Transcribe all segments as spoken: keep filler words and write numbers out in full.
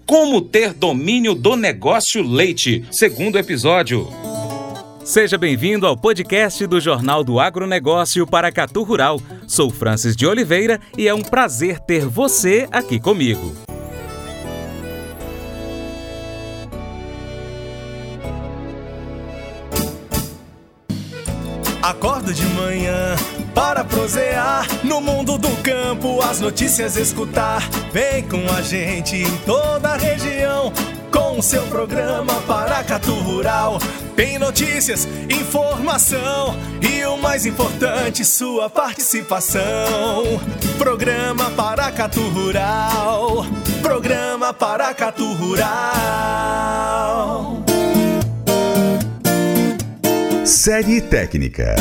Como ter domínio do negócio leite, segundo episódio. Seja bem-vindo ao podcast do Jornal do Agronegócio Paracatu Rural. Sou Francis de Oliveira e é um prazer ter você aqui comigo. Acordo de manhã para prosear no mundo do campo, as notícias escutar. Vem com a gente em toda a região com o seu programa Paracatu Rural. Tem notícias, informação e o mais importante, sua participação. Programa Paracatu Rural. Programa Paracatu Rural. Série técnica.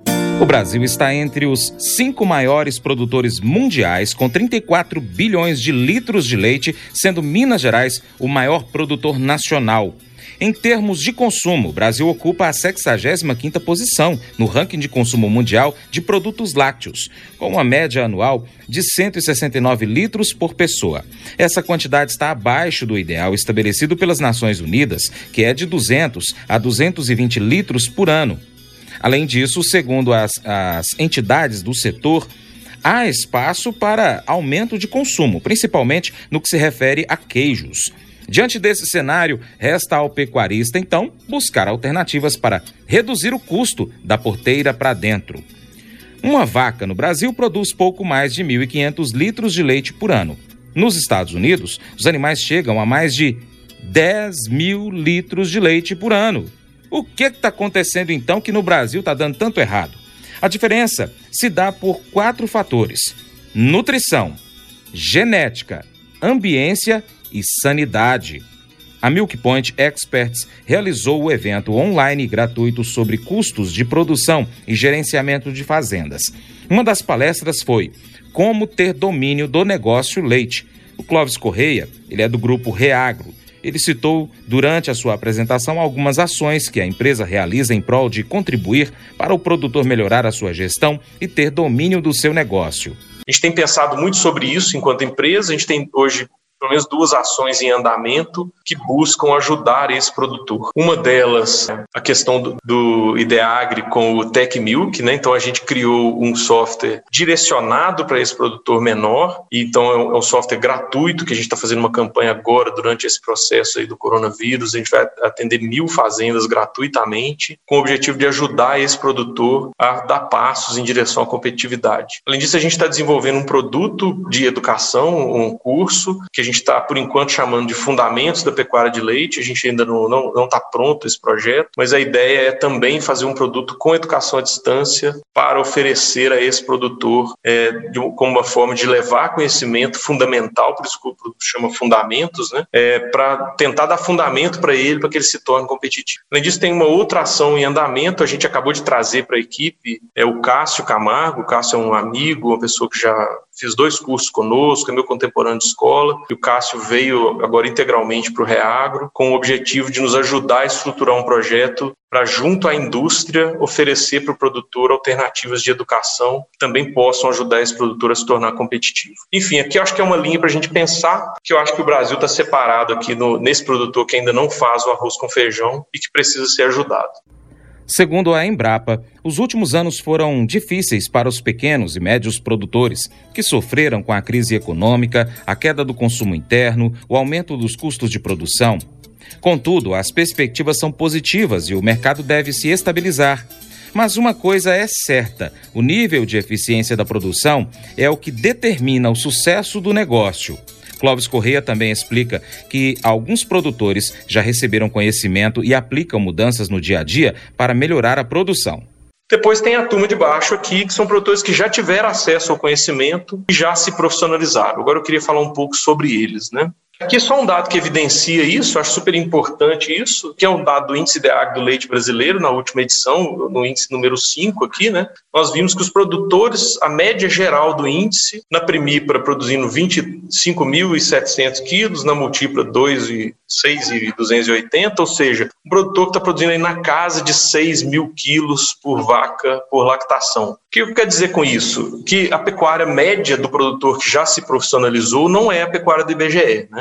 O Brasil está entre os cinco maiores produtores mundiais, com trinta e quatro bilhões de litros de leite, sendo Minas Gerais o maior produtor nacional. Em termos de consumo, o Brasil ocupa a sexagésima quinta posição no ranking de consumo mundial de produtos lácteos, com uma média anual de cento e sessenta e nove litros por pessoa. Essa quantidade está abaixo do ideal estabelecido pelas Nações Unidas, que é de duzentos a duzentos e vinte litros por ano. Além disso, segundo as, as entidades do setor, há espaço para aumento de consumo, principalmente no que se refere a queijos. Diante desse cenário, resta ao pecuarista, então, buscar alternativas para reduzir o custo da porteira para dentro. Uma vaca no Brasil produz pouco mais de mil e quinhentos litros de leite por ano. Nos Estados Unidos, os animais chegam a mais de dez mil litros de leite por ano. O que está acontecendo, então, que no Brasil está dando tanto errado? A diferença se dá por quatro fatores: nutrição, genética, ambiência e sanidade. A Milk Point Experts realizou o evento online gratuito sobre custos de produção e gerenciamento de fazendas. Uma das palestras foi Como ter domínio do negócio leite. O Clóvis Correia, ele é do grupo Reagro. Ele citou durante a sua apresentação algumas ações que a empresa realiza em prol de contribuir para o produtor melhorar a sua gestão e ter domínio do seu negócio. A gente tem pensado muito sobre isso enquanto empresa. A gente tem hoje pelo menos duas ações em andamento que buscam ajudar esse produtor. Uma delas, a questão do, do Ideagri com o Tech Milk, né? Então a gente criou um software direcionado para esse produtor menor, e então é um, é um software gratuito que a gente está fazendo uma campanha agora durante esse processo aí do coronavírus. A gente vai atender mil fazendas gratuitamente, com o objetivo de ajudar esse produtor a dar passos em direção à competitividade. Além disso, a gente está desenvolvendo um produto de educação, um curso que a gente está, por enquanto, chamando de Fundamentos da Pecuária de Leite. A gente ainda não não não está pronto esse projeto, mas a ideia é também fazer um produto com educação à distância para oferecer a esse produtor é, de, como uma forma de levar conhecimento fundamental, por isso que o produto chama Fundamentos, né, é, para tentar dar fundamento para ele, para que ele se torne competitivo. Além disso, tem uma outra ação em andamento. A gente acabou de trazer para a equipe é, o Cássio Camargo. O Cássio é um amigo, uma pessoa que já fez dois cursos conosco, é meu contemporâneo de escola, e o Cássio veio agora integralmente para o Reagro, com o objetivo de nos ajudar a estruturar um projeto para, junto à indústria, oferecer para o produtor alternativas de educação que também possam ajudar esse produtor a se tornar competitivo. Enfim, aqui eu acho que é uma linha para a gente pensar, que eu acho que o Brasil está separado aqui no, nesse produtor que ainda não faz o arroz com feijão e que precisa ser ajudado. Segundo a Embrapa, os últimos anos foram difíceis para os pequenos e médios produtores, que sofreram com a crise econômica, a queda do consumo interno, o aumento dos custos de produção. Contudo, as perspectivas são positivas e o mercado deve se estabilizar. Mas uma coisa é certa: o nível de eficiência da produção é o que determina o sucesso do negócio. Clóvis Correia também explica que alguns produtores já receberam conhecimento e aplicam mudanças no dia a dia para melhorar a produção. Depois tem a turma de baixo aqui, que são produtores que já tiveram acesso ao conhecimento e já se profissionalizaram. Agora eu queria falar um pouco sobre eles, né? Aqui só um dado que evidencia isso, acho super importante isso, que é um dado do Índice Ideagri do Leite Brasileiro, na última edição, no índice número cinco aqui, né? Nós vimos que os produtores, a média geral do índice, na Primípara produzindo vinte e cinco mil e setecentos quilos, na Multipra dois mil e seis mil duzentos e oitenta, ou seja, um produtor que está produzindo aí na casa de seis mil quilos por vaca por lactação. O que eu quero dizer com isso? Que a pecuária média do produtor que já se profissionalizou não é a pecuária do I B G E, né?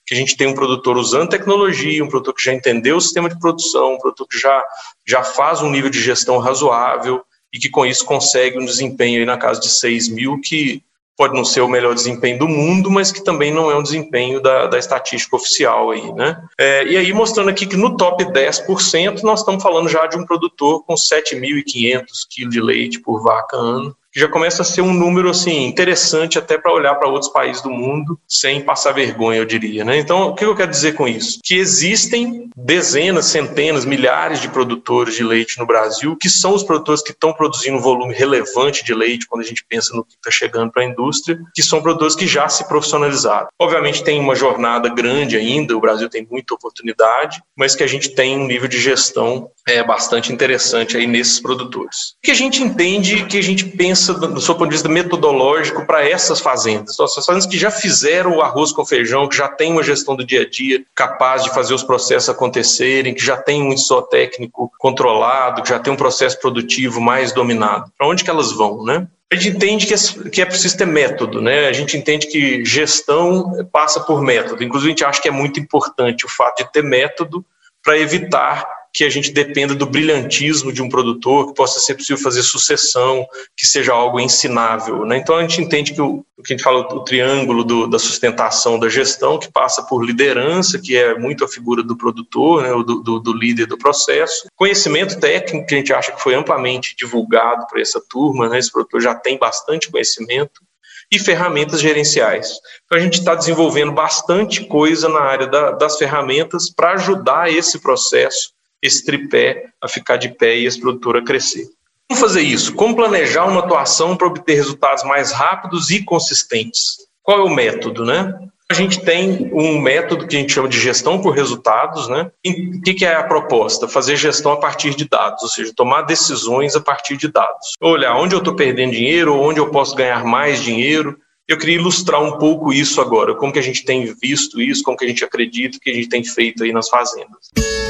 que a gente tem um produtor usando tecnologia, um produtor que já entendeu o sistema de produção, um produtor que já, já faz um nível de gestão razoável e que com isso consegue um desempenho aí na casa de seis mil, que pode não ser o melhor desempenho do mundo, mas que também não é um desempenho da, da estatística oficial aí, né? É, e aí mostrando aqui que no top dez por cento nós estamos falando já de um produtor com sete mil e quinhentos quilos de leite por vaca ano, que já começa a ser um número assim interessante até para olhar para outros países do mundo sem passar vergonha, eu diria, né? Então, o que eu quero dizer com isso? Que existem dezenas, centenas, milhares de produtores de leite no Brasil, que são os produtores que estão produzindo um volume relevante de leite quando a gente pensa no que está chegando para a indústria, que são produtores que já se profissionalizaram. Obviamente tem uma jornada grande ainda, o Brasil tem muita oportunidade, mas que a gente tem um nível de gestão é, bastante interessante aí nesses produtores. O que a gente entende, que a gente pensa do seu ponto de vista metodológico para essas fazendas. Então, essas fazendas que já fizeram o arroz com feijão, que já têm uma gestão do dia a dia capaz de fazer os processos acontecerem, que já tem um técnico controlado, que já tem um processo produtivo mais dominado. Para onde que elas vão, né? A gente entende que é, que é preciso ter método, né? A gente entende que gestão passa por método. Inclusive, a gente acha que é muito importante o fato de ter método para evitar que a gente dependa do brilhantismo de um produtor, que possa ser possível fazer sucessão, que seja algo ensinável, né? Então a gente entende que o, o que a gente fala, o triângulo do, da sustentação da gestão, que passa por liderança, que é muito a figura do produtor, né? do, do, do líder do processo, conhecimento técnico, que a gente acha que foi amplamente divulgado para essa turma, né? Esse produtor já tem bastante conhecimento, e ferramentas gerenciais. Então a gente está desenvolvendo bastante coisa na área da, das ferramentas para ajudar esse processo, esse tripé a ficar de pé e esse produtor a crescer. Como fazer isso? Como planejar uma atuação para obter resultados mais rápidos e consistentes? Qual é o método, né? A gente tem um método que a gente chama de gestão por resultados, né? E o que é a proposta? Fazer gestão a partir de dados, ou seja, tomar decisões a partir de dados. Olhar onde eu estou perdendo dinheiro, ou onde eu posso ganhar mais dinheiro. Eu queria ilustrar um pouco isso agora, como que a gente tem visto isso, como que a gente acredita que a gente tem feito aí nas fazendas.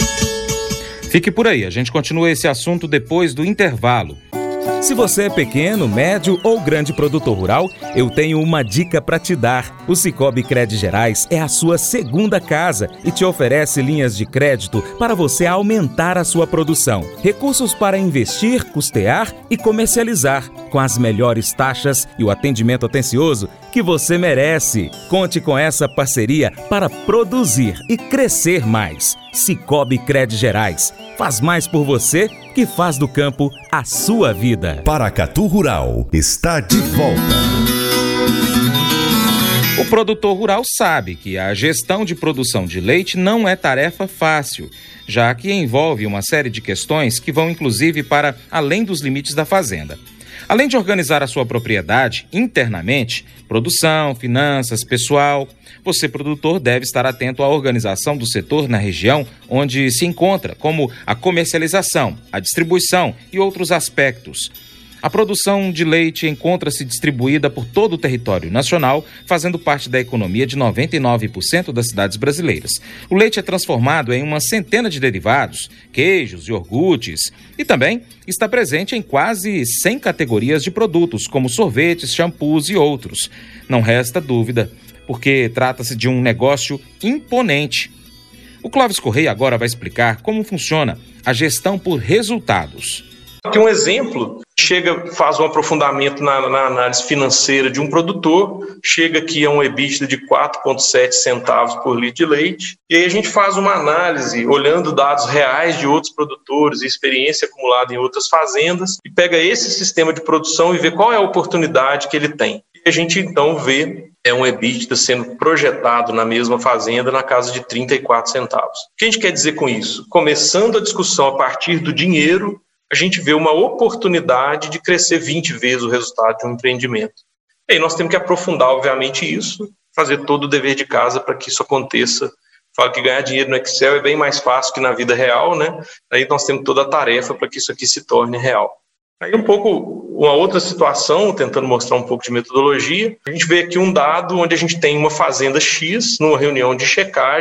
Fique por aí, a gente continua esse assunto depois do intervalo. Se você é pequeno, médio ou grande produtor rural, eu tenho uma dica para te dar. O Sicoob Crédito Gerais é a sua segunda casa e te oferece linhas de crédito para você aumentar a sua produção. Recursos para investir, custear e comercializar, com as melhores taxas e o atendimento atencioso que você merece. Conte com essa parceria para produzir e crescer mais. Sicoob Crédito Gerais. Faz mais por você que faz do campo a sua vida. Paracatu Rural está de volta. O produtor rural sabe que a gestão de produção de leite não é tarefa fácil, já que envolve uma série de questões que vão inclusive para além dos limites da fazenda. Além de organizar a sua propriedade internamente, produção, finanças, pessoal, você, produtor, deve estar atento à organização do setor na região onde se encontra, como a comercialização, a distribuição e outros aspectos. A produção de leite encontra-se distribuída por todo o território nacional, fazendo parte da economia de noventa e nove por cento das cidades brasileiras. O leite é transformado em uma centena de derivados, queijos, iogurtes, e também está presente em quase cem categorias de produtos, como sorvetes, shampoos e outros. Não resta dúvida, porque trata-se de um negócio imponente. O Clóvis Correia agora vai explicar como funciona a gestão por resultados. Aqui um exemplo, chega, faz um aprofundamento na, na análise financeira de um produtor, chega aqui a um EBITDA de quatro vírgula sete centavos por litro de leite, e aí a gente faz uma análise, olhando dados reais de outros produtores e experiência acumulada em outras fazendas, e pega esse sistema de produção e vê qual é a oportunidade que ele tem. E a gente então vê é um EBITDA sendo projetado na mesma fazenda na casa de trinta e quatro centavos. O que a gente quer dizer com isso? Começando a discussão a partir do dinheiro, a gente vê uma oportunidade de crescer vinte vezes o resultado de um empreendimento. E aí nós temos que aprofundar, obviamente, isso, fazer todo o dever de casa para que isso aconteça. Falo que ganhar dinheiro no Excel é bem mais fácil que na vida real, né? Aí nós temos toda a tarefa para que isso aqui se torne real. Aí um pouco, uma outra situação, tentando mostrar um pouco de metodologia, a gente vê aqui um dado onde a gente tem uma fazenda X, numa reunião de checagem,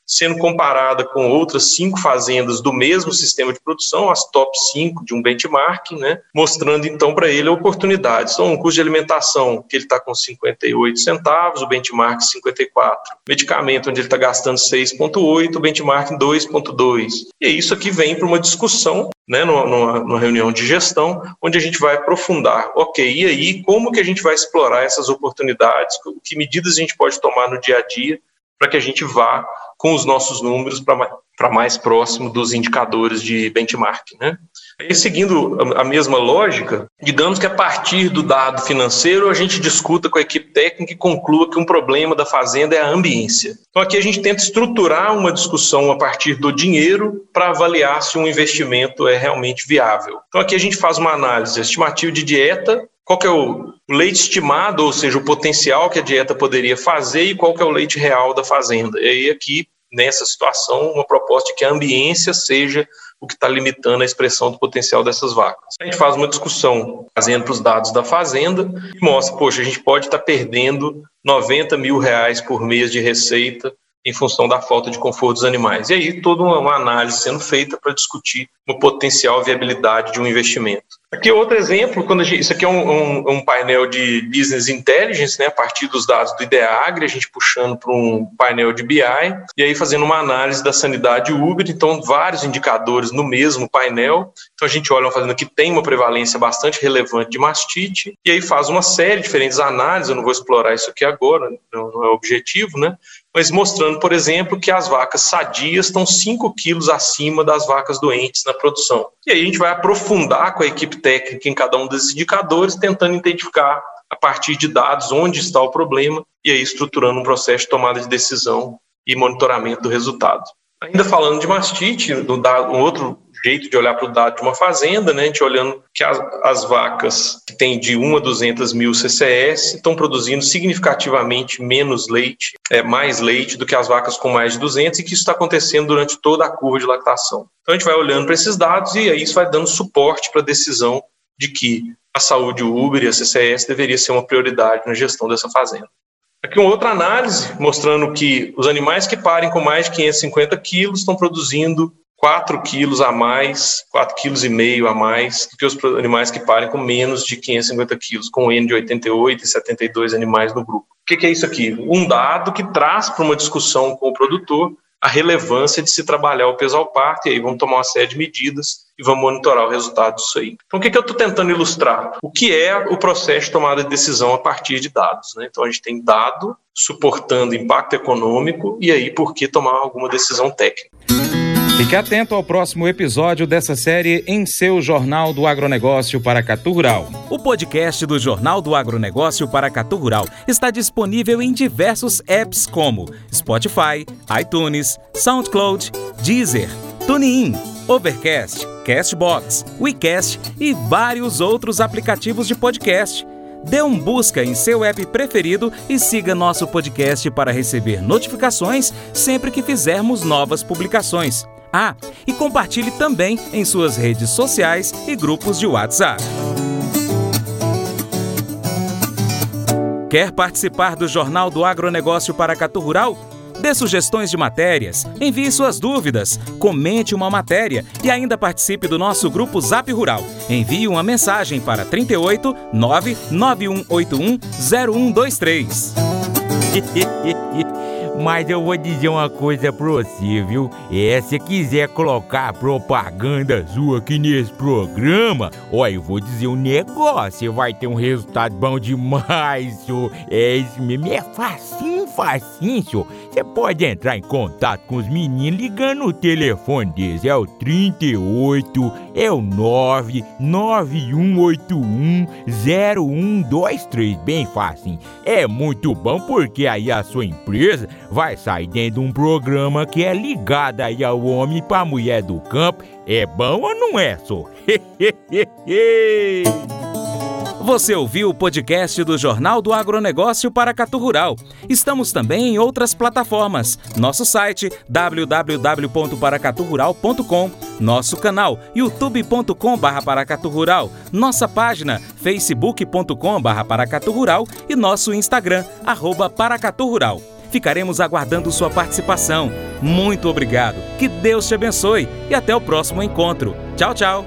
sendo comparada com outras cinco fazendas do mesmo sistema de produção, as top cinco de um benchmarking, né, mostrando então para ele a oportunidade. Então, um custo de alimentação que ele está com cinquenta e oito centavos, o benchmark cinquenta e quatro. Medicamento onde ele está gastando seis vírgula oito, o benchmark dois vírgula dois. E isso aqui vem para uma discussão, né, numa, numa, numa reunião de gestão, onde a gente vai aprofundar. Ok, e aí como que a gente vai explorar essas oportunidades? Que medidas a gente pode tomar no dia a dia para que a gente vá com os nossos números para mais próximo dos indicadores de benchmark, né? E seguindo a mesma lógica, digamos que a partir do dado financeiro a gente discuta com a equipe técnica e conclua que um problema da fazenda é a ambiência. Então aqui a gente tenta estruturar uma discussão a partir do dinheiro para avaliar se um investimento é realmente viável. Então aqui a gente faz uma análise estimativa de dieta, qual que é o leite estimado, ou seja, o potencial que a dieta poderia fazer e qual que é o leite real da fazenda. E aí aqui, nessa situação, uma proposta de que a ambiência seja o que está limitando a expressão do potencial dessas vacas. A gente faz uma discussão trazendo para os dados da fazenda e mostra, poxa, a gente pode estar perdendo noventa mil reais por mês de receita em função da falta de conforto dos animais. E aí toda uma análise sendo feita para discutir uma potencial viabilidade de um investimento. Aqui outro exemplo, quando a gente, isso aqui é um, um, um painel de Business Intelligence, né, a partir dos dados do IDEAGRE, a gente puxando para um painel de B I, e aí fazendo uma análise da sanidade Uber, então vários indicadores no mesmo painel. Então a gente olha uma fazenda que tem uma prevalência bastante relevante de mastite, e aí faz uma série de diferentes análises, eu não vou explorar isso aqui agora, não, não é o objetivo, né? Mas mostrando, por exemplo, que as vacas sadias estão cinco quilos acima das vacas doentes na produção. E aí a gente vai aprofundar com a equipe técnica em cada um desses indicadores, tentando identificar, a partir de dados, onde está o problema, e aí estruturando um processo de tomada de decisão e monitoramento do resultado. Ainda falando de mastite, um outro jeito de olhar para o dado de uma fazenda, né, a gente olhando que as, as vacas que têm de um a duzentos mil C C S estão produzindo significativamente menos leite, é, mais leite do que as vacas com mais de duzentos, e que isso está acontecendo durante toda a curva de lactação. Então a gente vai olhando para esses dados e aí isso vai dando suporte para a decisão de que a saúde Uber e a C C S deveria ser uma prioridade na gestão dessa fazenda. Aqui uma outra análise mostrando que os animais que parem com mais de quinhentos e cinquenta quilos estão produzindo quatro quilos a mais, quatro vírgula cinco quilos a mais do que os animais que parem com menos de quinhentos e cinquenta quilos, com N de oitenta e oito e setenta e dois animais no grupo. O que é isso aqui? Um dado que traz para uma discussão com o produtor a relevância de se trabalhar o peso ao parto, e aí vamos tomar uma série de medidas e vamos monitorar o resultado disso aí. Então, o que, que eu estou tentando ilustrar? O que é o processo de tomada de decisão a partir de dados, né? Então, a gente tem dado suportando impacto econômico e aí por que tomar alguma decisão técnica. Fique atento ao próximo episódio dessa série em seu Jornal do Agronegócio Paracatu Rural. O podcast do Jornal do Agronegócio Paracatu Rural está disponível em diversos apps como Spotify, iTunes, SoundCloud, Deezer, TuneIn, Overcast, Castbox, WeCast e vários outros aplicativos de podcast. Dê um busca em seu app preferido e siga nosso podcast para receber notificações sempre que fizermos novas publicações. Ah, e compartilhe também em suas redes sociais e grupos de WhatsApp. Quer participar do Jornal do Agronegócio Paracatu Rural? Dê sugestões de matérias, envie suas dúvidas, comente uma matéria e ainda participe do nosso grupo Zap Rural. Envie uma mensagem para trinta e oito, nove nove um oito um, zero um dois três. Mas eu vou dizer uma coisa pra você, viu? É, se quiser colocar propaganda sua aqui nesse programa, ó, eu vou dizer um negócio, você vai ter um resultado bom demais, senhor. É isso mesmo, é facinho, facinho, senhor. Você pode entrar em contato com os meninos ligando o telefone deles, é o trinta e oito, é o nove nove um oito um, zero um dois três, bem facinho. É muito bom porque aí a sua empresa vai sair dentro de um programa que é ligado aí ao homem e pra mulher do campo. É bom ou não é, só? Você ouviu o podcast do Jornal do Agronegócio Paracatu Rural. Estamos também em outras plataformas. Nosso site w w w ponto paracatu rural ponto com, nosso canal youtube ponto com barra paracatu rural, nossa página facebook ponto com barra paracatu rural e nosso Instagram, arroba paracatu rural. Ficaremos aguardando sua participação. Muito obrigado. Que Deus te abençoe e até o próximo encontro. Tchau, tchau.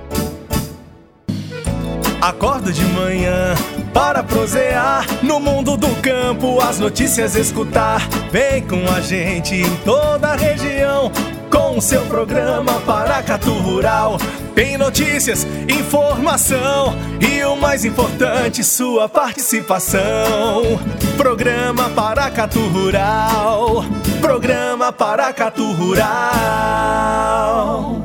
Acordo de manhã para prosear no mundo do campo, as notícias escutar. Vem com a gente em toda a região com o seu programa Paracatu Rural. Tem notícias, informação e o mais importante, sua participação. Programa Paracatu Rural. Programa Paracatu Rural.